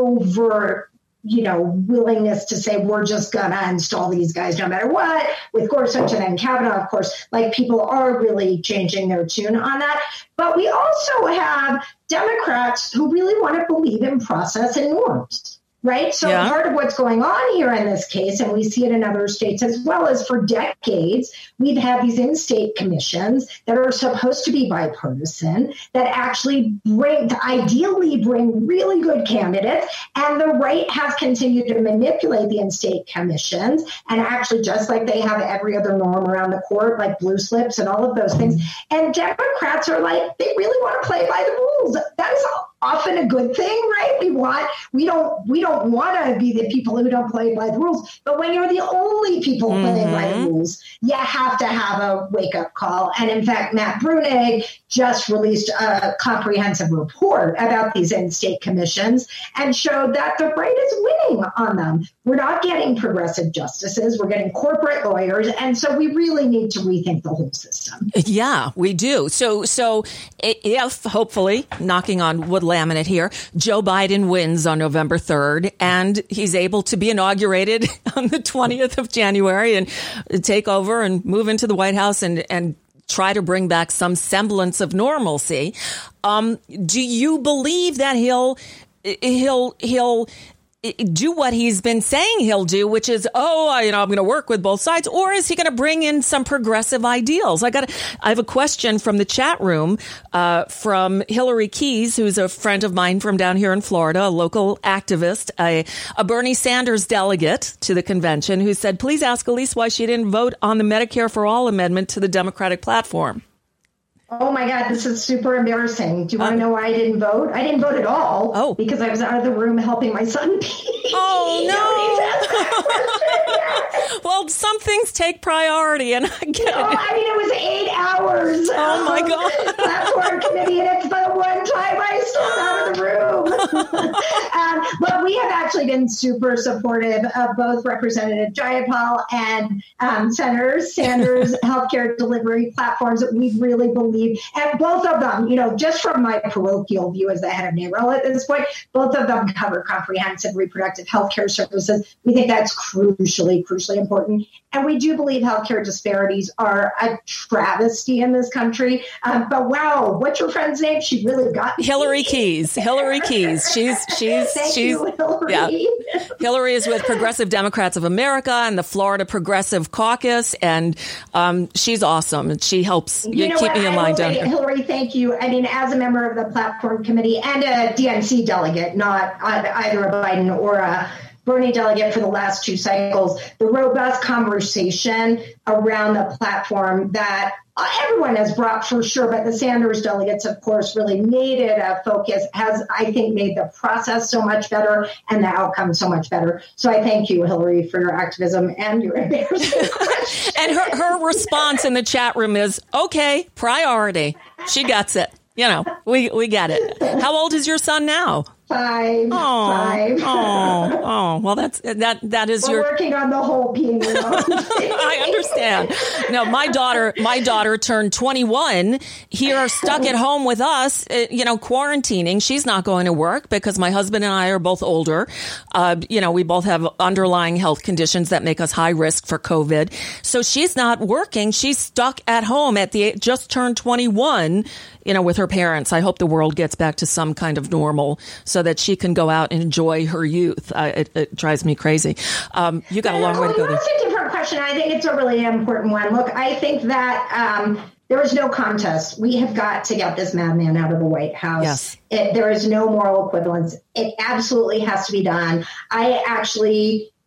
willingness to say we're just going to install these guys no matter what, with Gorsuch and then Kavanaugh, of course, people are really changing their tune on that. But we also have Democrats who really want to believe in process and norms, right? So part of what's going on here in this case, and we see it in other states as well, as for decades, we've had these in-state commissions that are supposed to be bipartisan, that actually ideally bring really good candidates. And the right has continued to manipulate the in-state commissions. And actually, just like they have every other norm around the court, like blue slips and all of those things. And Democrats are they really want to play by the rules. That is often a good thing, right? We don't want to be the people who don't play by the rules. But when you're the only people playing by the rules, you have to have a wake-up call. And in fact, Matt Brunig just released a comprehensive report about these in-state commissions and showed that the right is winning on them. We're not getting progressive justices. We're getting corporate lawyers. And so we really need to rethink the whole system. Yeah, we do. So if, hopefully, knocking on wood laminate here, Joe Biden wins on November 3rd, and he's able to be inaugurated on the 20th of January and take over and move into the White House and try to bring back some semblance of normalcy. Do you believe that he'll do what he's been saying he'll do, which is, I'm going to work with both sides? Or is he going to bring in some progressive ideals? I have a question from the chat room from Hillary Keys, who's a friend of mine from down here in Florida, a local activist, a Bernie Sanders delegate to the convention, who said, please ask Elise why she didn't vote on the Medicare for All amendment to the Democratic platform. Oh, my God, this is super embarrassing. Do you want to know why I didn't vote? I didn't vote at all. Oh. Because I was out of the room helping my son pee. Oh, no. Well, some things take priority, and I get it. It was 8 hours. Oh, my God. Platform committee, and it's the one time I stormed out of the room. But we have actually been super supportive of both Representative Jayapal and Senator Sanders' healthcare delivery platforms that we really believe. And both of them, just from my parochial view as the head of NARAL at this point, both of them cover comprehensive reproductive health care services. We think that's crucially important. And we do believe healthcare disparities are a travesty in this country. But wow, what's your friend's name? She really got me. Hillary Keys. Hillary Keys. She's Thank you, Hillary. Yeah. Hillary is with Progressive Democrats of America and the Florida Progressive Caucus, and she's awesome. She helps keep me in line down here. Hillary, thank you. As a member of the platform committee and a DNC delegate, not either a Biden or a Bernie delegate for the last two cycles, the robust conversation around the platform that everyone has brought for sure, but the Sanders delegates, of course, really made it a focus, has, I think, made the process so much better and the outcome so much better. So I thank you, Hillary, for your activism and your embarrassing question. And her response in the chat room is, okay, priority. She gets it. We get it. How old is your son now? 5. Oh. Well, that is We're working on the whole peeing. I understand. No, my daughter turned 21 here, stuck at home with us, quarantining. She's not going to work because my husband and I are both older. We both have underlying health conditions that make us high risk for COVID. So she's not working. She's stuck at home just turned 21, with her parents. I hope the world gets back to some kind of normal so that she can go out and enjoy her youth. It drives me crazy. You got a long way to go there. That's a different question. I think it's a really important one. Look, I think that there is no contest. We have got to get this madman out of the White House. Yes. There is no moral equivalence. It absolutely has to be done. I actually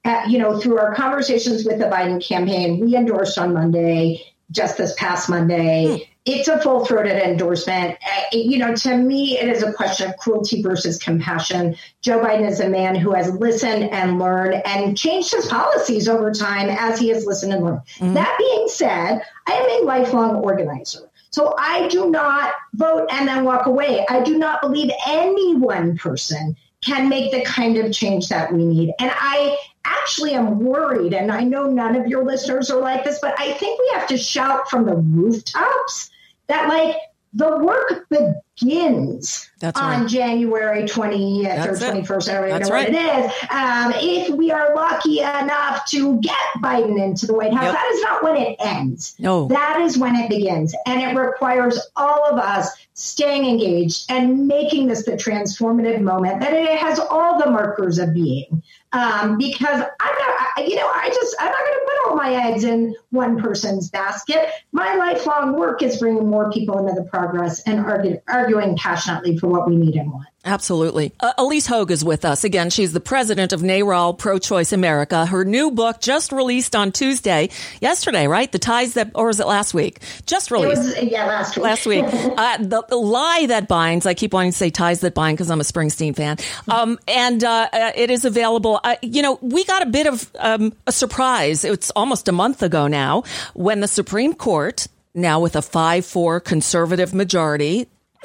through our conversations with the Biden campaign, we endorsed on Monday, just this past Monday. It's a full-throated endorsement. To me, it is a question of cruelty versus compassion. Joe Biden is a man who has listened and learned and changed his policies over time as he has listened and learned. Mm-hmm. That being said, I am a lifelong organizer. So I do not vote and then walk away. I do not believe any one person can make the kind of change that we need. And I actually am worried, and I know none of your listeners are like this, but I think we have to shout from the rooftops that, the work begins on January 20th or 21st. I don't know what it is. If we are lucky enough to get Biden into the White House, that is not when it ends. No. That is when it begins. And it requires all of us staying engaged and making this the transformative moment that it has all the markers of being. Because I'm not going to put all my eggs in one person's basket. My lifelong work is bringing more people into the progress and arguing passionately for what we need and want. Absolutely. Elise Hogue is with us. Again, she's the president of NARAL Pro-Choice America. Her new book just released on yesterday, right? The Ties That, or was it last week? Just released. Last week. Last week. The Lie That Binds. I keep wanting to say Ties That Bind because I'm a Springsteen fan. It is available. We got a bit of a surprise. It's almost a month ago now when the Supreme Court, now with a 5-4 conservative majority,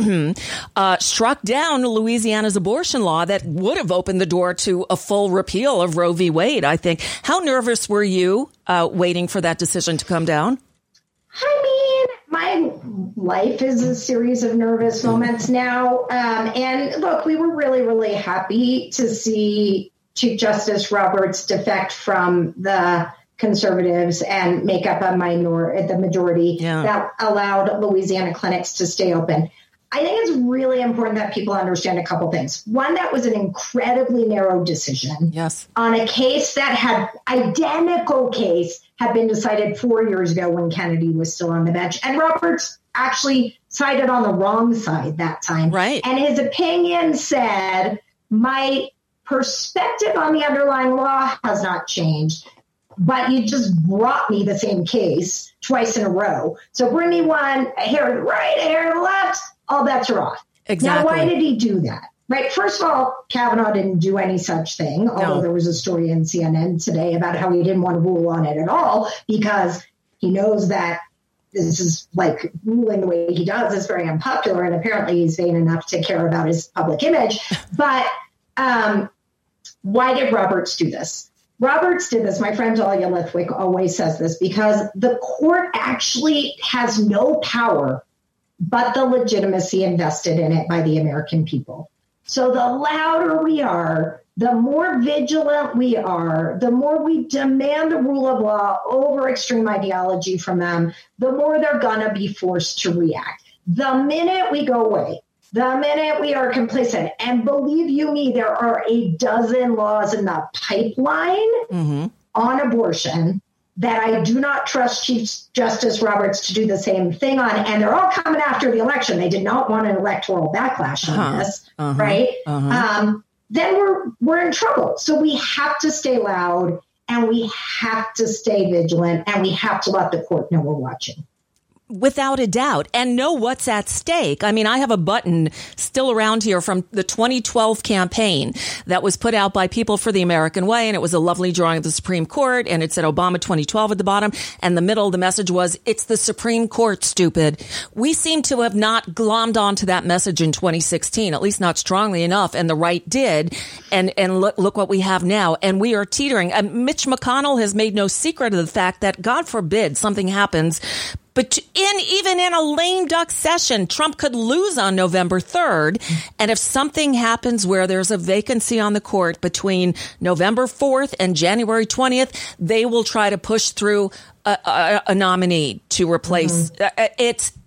struck down Louisiana's abortion law that would have opened the door to a full repeal of Roe v. Wade, I think. How nervous were you waiting for that decision to come down? I mean, my life is a series of nervous moments now. And look, we were really, really happy to see Chief Justice Roberts defect from the conservatives and make up the majority that allowed Louisiana clinics to stay open. I think it's really important that people understand a couple things. One, that was an incredibly narrow decision on a case that had been decided 4 years ago when Kennedy was still on the bench. And Roberts actually sided on the wrong side that time. Right. And his opinion said, my perspective on the underlying law has not changed, but you just brought me the same case twice in a row. So bring me one, a hair to the right, a hair to the left, all bets are off. Exactly. Now, why did he do that? Right. First of all, Kavanaugh didn't do any such thing, although there was a story in CNN today about how he didn't want to rule on it at all because he knows that this is ruling the way he does is very unpopular. And apparently he's vain enough to care about his public image. But why did Roberts do this? Roberts did this. My friend Dahlia Lithwick always says this because the court actually has no power but the legitimacy invested in it by the American people. So the louder we are, the more vigilant we are, the more we demand the rule of law over extreme ideology from them, the more they're going to be forced to react. The minute we go away, the minute we are complacent, and believe you me, there are a dozen laws in the pipeline on abortion that I do not trust Chief Justice Roberts to do the same thing on, and they're all coming after the election. They did not want an electoral backlash on this, right? Then we're in trouble. So we have to stay loud, and we have to stay vigilant, and we have to let the court know we're watching. Without a doubt, and know what's at stake. I mean, I have a button still around here from the 2012 campaign that was put out by People for the American Way, and it was a lovely drawing of the Supreme Court, and it said Obama 2012 at the bottom, and the middle of the message was, it's the Supreme Court, stupid. We seem to have not glommed onto that message in 2016, at least not strongly enough, and the right did, and look what we have now, and we are teetering. Mitch McConnell has made no secret of the fact that, God forbid, something happens, but even in a lame duck session, Trump could lose on November 3rd. And if something happens where there's a vacancy on the court between November 4th and January 20th, they will try to push through a nominee to replace.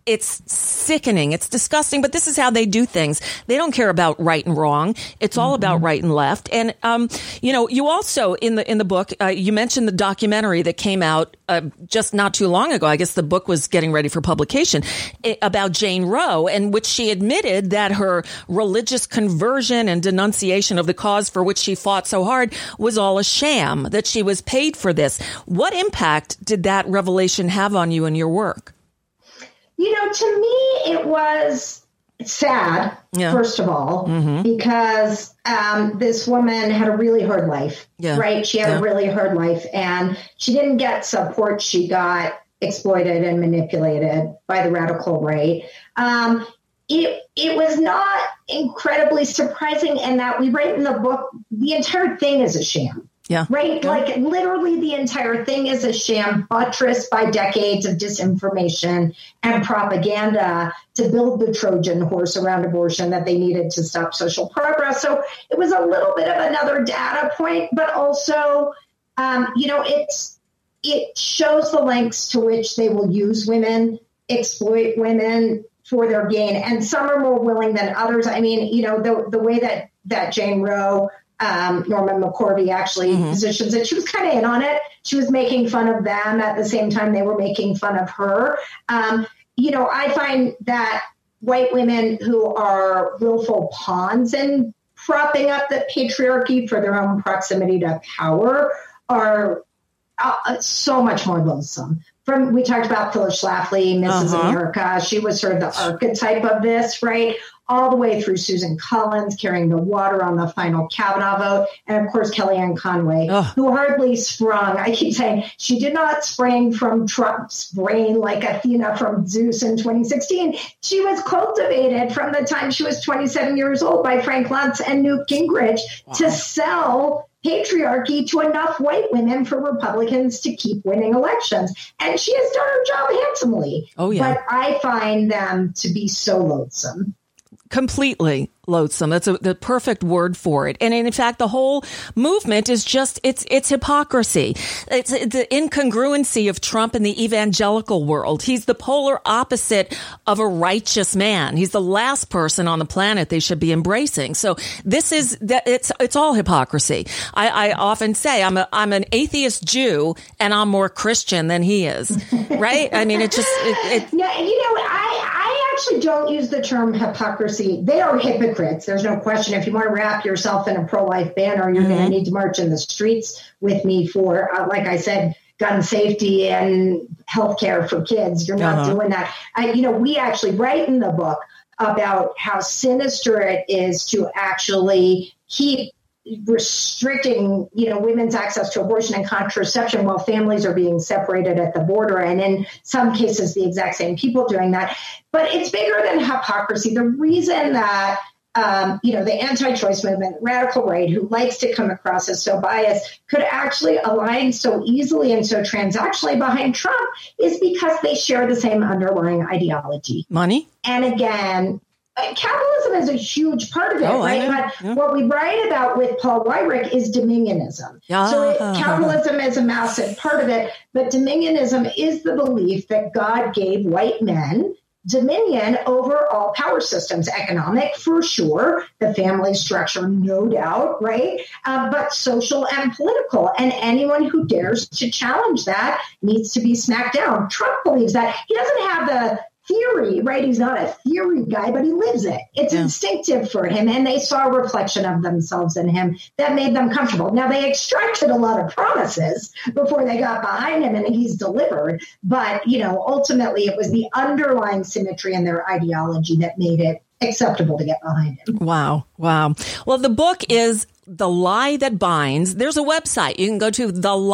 it's sickening. It's disgusting, but this is how they do things. They don't care about right and wrong. It's all about right and left. And, you also in the book, you mentioned the documentary that came out just not too long ago. I guess the book was getting ready for publication about Jane Roe, in which she admitted that her religious conversion and denunciation of the cause for which she fought so hard was all a sham, that she was paid for this. What impact did that revelation have on you and your work? To me, it was sad, first of all, because this woman had a really hard life, right? She had a really hard life, and she didn't get support. She got exploited and manipulated by the radical right. It was not incredibly surprising, and that we write in the book, the entire thing is a sham. Yeah. Right. Yeah. Like literally the entire thing is a sham, buttressed by decades of disinformation and propaganda to build the Trojan horse around abortion that they needed to stop social progress. So it was a little bit of another data point, but also, it shows the lengths to which they will use women, exploit women for their gain. And some are more willing than others. I mean, the way that Jane Roe, Norman McCorvey actually positions it. She was kind of in on it. She was making fun of them at the same time they were making fun of her. I find that white women who are willful pawns in propping up the patriarchy for their own proximity to power are so much more loathsome. We talked about Phyllis Schlafly, Mrs. America. She was sort of the archetype of this, right? All the way through Susan Collins carrying the water on the final Kavanaugh vote. And of course, Kellyanne Conway, who hardly sprung. I keep saying she did not spring from Trump's brain like Athena from Zeus in 2016. She was cultivated from the time she was 27 years old by Frank Luntz and Newt Gingrich to sell patriarchy to enough white women for Republicans to keep winning elections. And she has done her job handsomely. Oh, yeah. But I find them to be so loathsome. Completely loathsome. That's the perfect word for it. And in fact, the whole movement is just, it's hypocrisy. It's the incongruency of Trump in the evangelical world. He's the polar opposite of a righteous man. He's the last person on the planet they should be embracing. So this is that it's all hypocrisy. I often say I'm an atheist Jew and I'm more Christian than he is. Right? I mean, I actually don't use the term hypocrisy. They are hypocrites. There's no question. If you want to wrap yourself in a pro-life banner, you're going to need to march in the streets with me for, like I said, gun safety and healthcare for kids. You're not doing that. We actually write in the book about how sinister it is to actually keep restricting, women's access to abortion and contraception while families are being separated at the border. And in some cases, the exact same people doing that. But it's bigger than hypocrisy. The reason that, the anti-choice movement, radical right, who likes to come across as so biased, could actually align so easily and so transactionally behind Trump is because they share the same underlying ideology. Money? And again, capitalism is a huge part of it, right? But what we write about with Paul Weyrich is dominionism. So capitalism is a massive part of it, but dominionism is the belief that God gave white men dominion over all power systems, economic for sure, the family structure, no doubt, right? But social and political. And anyone who dares to challenge that needs to be smacked down. Trump believes that. He doesn't have the theory, right? He's not a theory guy, but he lives it. It's instinctive for him. And they saw a reflection of themselves in him that made them comfortable. Now, they extracted a lot of promises before they got behind him, and he's delivered. But, ultimately, it was the underlying symmetry in their ideology that made it acceptable to get behind him. Wow. Well, the book is The Lie That Binds. There's a website. You can go to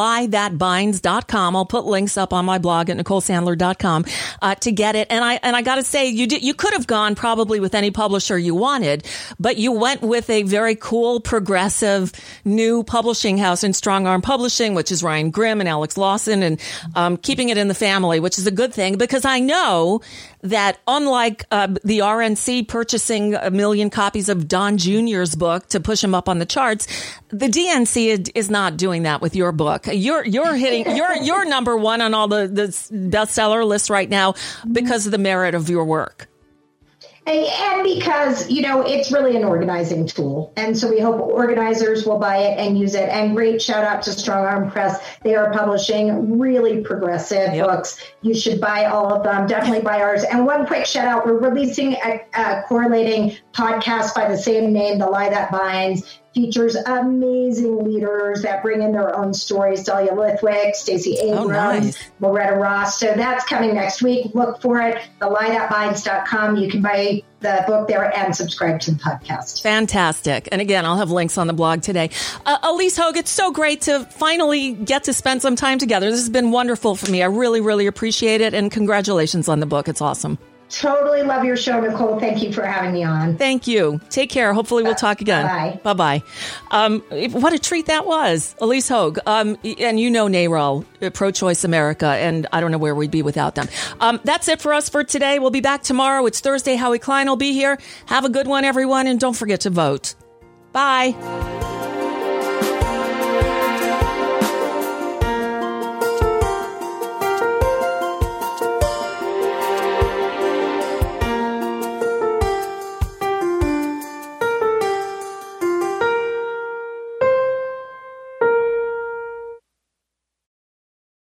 thelieThatBinds.com. I'll put links up on my blog at NicoleSandler.com to get it. And I got to say, you could have gone probably with any publisher you wanted, but you went with a very cool, progressive, new publishing house in Strong Arm Publishing, which is Ryan Grimm and Alex Lawson, and keeping it in the family, which is a good thing because I know that unlike the RNC purchasing 1 million copies of Don Jr.'s book to push him up on the chart, charts. The DNC is not doing that with your book. You're hitting you're number one on all the bestseller lists right now because of the merit of your work. And because, it's really an organizing tool. And so we hope organizers will buy it and use it. And great shout out to Strong Arm Press. They are publishing really progressive books. You should buy all of them. Definitely buy ours. And one quick shout out. We're releasing a correlating podcast by the same name, The Lie That Binds. Features amazing leaders that bring in their own stories. Dahlia Lithwick, Stacey Abrams, Loretta Ross. So that's coming next week. Look for it. TheLieThatBinds.com. You can buy the book there and subscribe to the podcast. Fantastic. And again, I'll have links on the blog today. Ilyse Hogue, it's so great to finally get to spend some time together. This has been wonderful for me. I really, really appreciate it. And congratulations on the book. It's awesome. Totally love your show, Nicole. Thank you for having me on. Thank you. Take care. Hopefully we'll talk again. Bye-bye. Bye-bye. What a treat that was. Ilyse Hogue. And NARAL, Pro-Choice America, and I don't know where we'd be without them. That's it for us for today. We'll be back tomorrow. It's Thursday. Howie Klein will be here. Have a good one, everyone, and don't forget to vote. Bye.